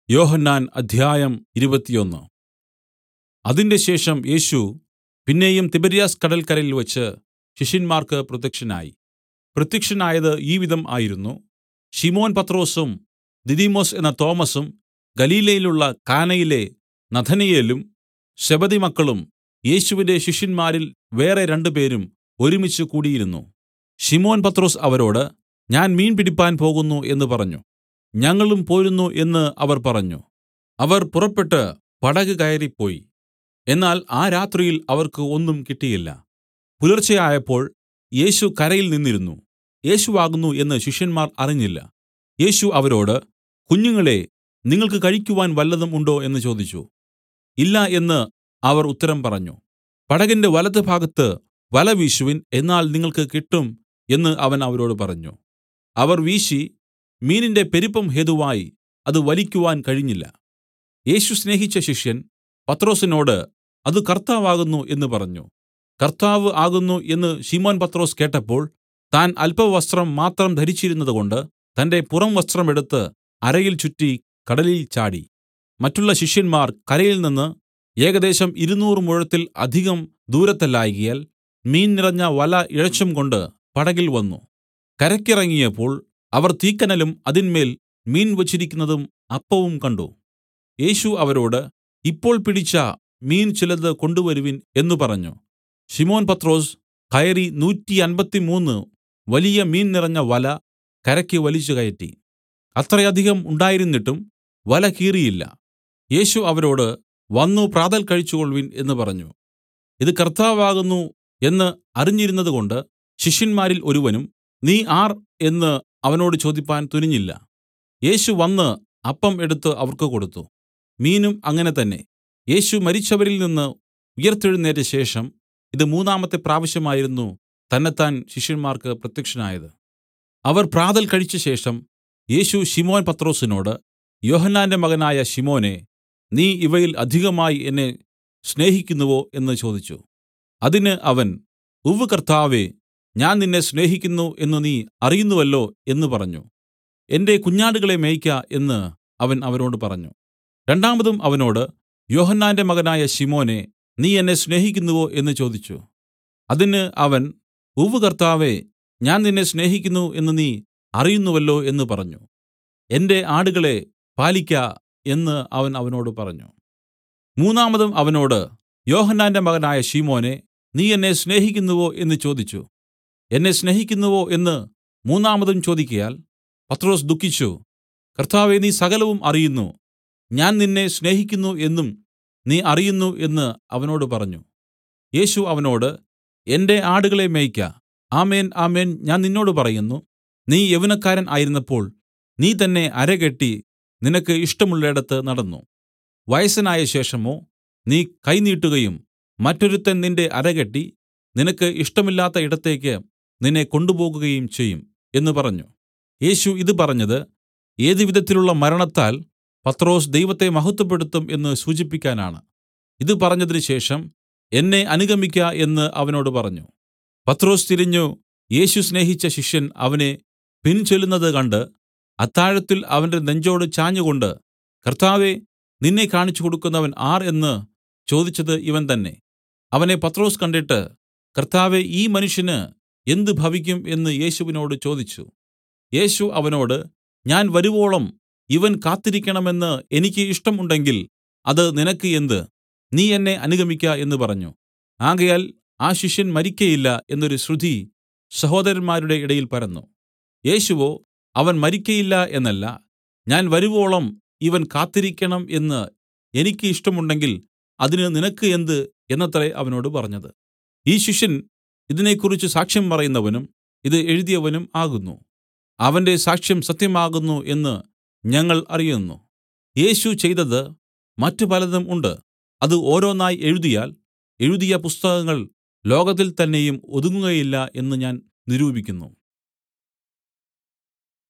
യോഹന്നാൻ അദ്ധ്യായം 21. അതിൻറെശേഷം യേശു പിന്നെയും തിബര്യാസ് കടൽക്കരയിൽ വെച്ച് ശിഷ്യന്മാർക്ക് പ്രത്യക്ഷനായത് ഈ വിധം ആയിരുന്നു. ശിമോൻ പത്രൊസും ദിദിമൊസ് എന്ന തോമസും ഗലീലയിലുള്ള കാനയിലെ നഥനയേലും സെബെദിമക്കളും യേശുവിന്റെ ശിഷ്യന്മാരിൽ വേറെ രണ്ടുപേരും ഒരുമിച്ച് കൂടിയിരുന്നു. ശിമോൻ പത്രൊസ് അവരോട്, ഞാൻ മീൻ പിടിപ്പാൻ പോകുന്നു എന്ന് പറഞ്ഞു. ഞങ്ങളും പോരുന്നു എന്ന് അവർ പറഞ്ഞു. അവർ പുറപ്പെട്ട് പടക് കയറിപ്പോയി. എന്നാൽ ആ രാത്രിയിൽ അവർക്ക് ഒന്നും കിട്ടിയില്ല. പുലർച്ചെ ആയപ്പോൾ യേശു കരയിൽ നിന്നിരുന്നു. യേശു ആകുന്നു എന്ന് ശിഷ്യന്മാർ അറിഞ്ഞില്ല. യേശു അവരോട്, കുഞ്ഞുങ്ങളെ, നിങ്ങൾക്ക് കഴിക്കുവാൻ വല്ലതും ഉണ്ടോ എന്ന് ചോദിച്ചു. ഇല്ല എന്ന് അവർ ഉത്തരം പറഞ്ഞു. പടകിന്റെ വലത്തുഭാഗത്ത് വല വീശുവിൻ, എന്നാൽ നിങ്ങൾക്ക് കിട്ടും എന്ന് അവൻ അവരോട് പറഞ്ഞു. അവർ വീശി, മീനിന്റെ പെരുപ്പം ഹേതുവായി അത് വലിക്കുവാൻ കഴിഞ്ഞില്ല. യേശു സ്നേഹിച്ച ശിഷ്യൻ പത്രൊസിനോട്, അത് കർത്താവാകുന്നു എന്ന് പറഞ്ഞു. കർത്താവ് ആകുന്നു എന്ന് ശിമോൻ പത്രൊസ് കേട്ടപ്പോൾ താൻ അല്പവസ്ത്രം മാത്രം ധരിച്ചിരുന്നതുകൊണ്ട് തന്റെ പുറംവസ്ത്രം എടുത്ത് അരയിൽ ചുറ്റി കടലിൽ ചാടി. മറ്റുള്ള ശിഷ്യന്മാർ കരയിൽ നിന്ന് ഏകദേശം 200 മുഴത്തിൽ അധികം ദൂരത്തല്ലായ്കയാൽ മീൻ നിറഞ്ഞ വല ഇഴച്ചുംകൊണ്ട് പടകിൽ വന്നു. കരയ്ക്കിറങ്ങിയപ്പോൾ അവർ തീക്കനലും അതിന്മേൽ മീൻ വച്ചിരിക്കുന്നതും അപ്പവും കണ്ട്. യേശു അവരോട്, ഇപ്പോൾ പിടിച്ച മീൻ ചിലത് കൊണ്ടുവരുവിൻ എന്നു പറഞ്ഞു. ശിമോൻ പത്രൊസ് കയറി 153 വലിയ മീൻ നിറഞ്ഞ വല കരയ്ക്ക് വലിച്ചു കയറ്റി. അത്രയധികം ഉണ്ടായിരുന്നിട്ടും വല കീറിയില്ല. യേശു അവരോട്, വന്നു പ്രാതൽ കഴിച്ചുകൊൾവിൻ എന്ന് പറഞ്ഞു. ഇത് കർത്താവാകുന്നു എന്ന് അറിഞ്ഞിരുന്നതുകൊണ്ട് ശിഷ്യന്മാരിൽ ഒരുവനും നീ ആർ എന്ന് അവനോട് ചോദിപ്പാൻ തുനിഞ്ഞില്ല. യേശു വന്നു അപ്പം എടുത്ത് അവർക്ക് കൊടുത്തു. മീനും അങ്ങനെ തന്നെ. യേശു മരിച്ചവരിൽ നിന്ന് ഉയിർത്തെഴുന്നേറ്റ ശേഷം ഇത് 3-ാമത്തെ പ്രാവശ്യമായിരുന്നു തന്നെത്താൻ ശിഷ്യന്മാർക്ക് പ്രത്യക്ഷനായത്. അവർ പ്രാതൽ കഴിച്ച ശേഷം യേശു ശിമോൻ പത്രൊസിനോട്, യോഹന്നാന്റെ മകനായ ശിമോനേ, നീ ഇവയിൽ അധികമായി എന്നെ സ്നേഹിക്കുന്നുവോ എന്ന് ചോദിച്ചു. അതിന് അവൻ, ഉവ്വ് കർത്താവേ, ഞാൻ നിന്നെ സ്നേഹിക്കുന്നു എന്ന് നീ അറിയുന്നുവല്ലോ എന്ന് പറഞ്ഞു. എന്റെ കുഞ്ഞാടുകളെ മേയ്ക്ക എന്ന് അവൻ അവനോട് പറഞ്ഞു. രണ്ടാമതും അവനോട്, യോഹന്നാന്റെ മകനായ ശിമോനേ, നീ എന്നെ സ്നേഹിക്കുന്നുവോ എന്ന് ചോദിച്ചു. അതിന് അവൻ, ഉവ്വ് കർത്താവേ, ഞാൻ നിന്നെ സ്നേഹിക്കുന്നു എന്ന് നീ അറിയുന്നുവല്ലോ എന്ന് പറഞ്ഞു. എന്റെ ആടുകളെ പാലിക്ക എന്ന് അവൻ അവനോട് പറഞ്ഞു. മൂന്നാമതും അവനോട്, യോഹന്നാന്റെ മകനായ ശിമോനേ, നീ എന്നെ സ്നേഹിക്കുന്നുവോ എന്ന് ചോദിച്ചു. എന്നെ സ്നേഹിക്കുന്നുവോ എന്ന് മൂന്നാമതും ചോദിക്കയാൽ പത്രൊസ് ദുഃഖിച്ചു. കർത്താവേ, നീ സകലവും അറിയുന്നു, ഞാൻ നിന്നെ സ്നേഹിക്കുന്നു എന്നും നീ അറിയുന്നു എന്ന് അവനോട് പറഞ്ഞു. യേശു അവനോട്, എന്റെ ആടുകളെ മേയ്ക്ക. ആമേൻ ആമേൻ ഞാൻ നിന്നോട് പറയുന്നു, നീ യൗവനക്കാരൻ ആയിരുന്നപ്പോൾ നീ തന്നെ അരകെട്ടി നിനക്ക് ഇഷ്ടമുള്ളേടത്ത് നടന്നു. വയസ്സനായ ശേഷമോ നീ കൈ നീട്ടുകയും മറ്റൊരുത്തൻ നിന്റെ അരകെട്ടി നിനക്ക് ഇഷ്ടമില്ലാത്ത ഇടത്തേക്ക് നിന്നെ കൊണ്ടുപോകുകയും ചെയ്യും എന്ന് പറഞ്ഞു. യേശു ഇത് പറഞ്ഞത് ഏത് വിധത്തിലുള്ള മരണത്താൽ പത്രൊസ് ദൈവത്തെ മഹത്വപ്പെടുത്തും എന്ന് സൂചിപ്പിക്കാനാണ്. ഇത് പറഞ്ഞതിന് ശേഷം എന്നെ അനുഗമിക്ക എന്ന് അവനോട് പറഞ്ഞു. പത്രൊസ് തിരിഞ്ഞു യേശു സ്നേഹിച്ച ശിഷ്യൻ അവനെ പിൻചെല്ലുന്നത് കണ്ട് അത്താഴത്തിൽ അവന്റെ നെഞ്ചോട് ചാഞ്ഞുകൊണ്ട്, കർത്താവേ, നിന്നെ കാണിച്ചു കൊടുക്കുന്നവൻ ആർ എന്ന് ചോദിച്ചത് ഇവൻ തന്നെ. അവനെ പത്രൊസ് കണ്ടിട്ട്, കർത്താവേ, ഈ മനുഷ്യന് എന്ത് ഭവിക്കും എന്ന് യേശുവിനോട് ചോദിച്ചു. യേശു അവനോട്, ഞാൻ വരുവോളം ഇവൻ കാത്തിരിക്കണമെന്ന് എനിക്ക് ഇഷ്ടം ഉണ്ടെങ്കിൽ അത് നിനക്ക് എന്ത്? നീ എന്നെ അനുഗമിക്ക എന്ന് പറഞ്ഞു. ആകയാൽ ആ ശിഷ്യൻ മരിക്കയില്ല എന്നൊരു ശ്രുതി സഹോദരന്മാരുടെ ഇടയിൽ പരന്നു. യേശുവോ, അവൻ മരിക്കയില്ല എന്നല്ല, ഞാൻ വരുവോളം ഇവൻ കാത്തിരിക്കണം എന്ന് എനിക്ക് ഇഷ്ടമുണ്ടെങ്കിൽ അതിന് നിനക്ക് എന്ത് എന്നത്രേ അവനോട് പറഞ്ഞത്. ഈ ശിഷ്യൻ ഇതിനെക്കുറിച്ച് സാക്ഷ്യം പറയുന്നവനും ഇത് എഴുതിയവനും ആകുന്നു. അവന്റെ സാക്ഷ്യം സത്യമാകുന്നു എന്ന് ഞങ്ങൾ അറിയുന്നു. യേശു ചെയ്തത് മറ്റു പലതും ഉണ്ട്. അത് ഓരോന്നായി എഴുതിയാൽ എഴുതിയ പുസ്തകങ്ങൾ ലോകത്തിൽ തന്നെയും ഒതുങ്ങുകയില്ല എന്ന് ഞാൻ നിരൂപിക്കുന്നു.